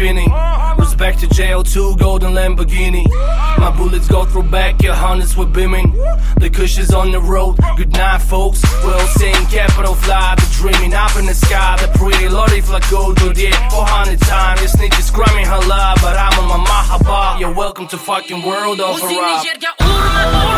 spinning. Respect to JL2, golden Lamborghini. My bullets go through back, your hundreds were beaming. The cush is on the road, good night folks. We're all saying capital fly, the dreaming up in the sky. The pretty lorry flag go to the 400 times. Your snitches screaming halal, but I'm on my mahaba. You're welcome to fucking world of a rap.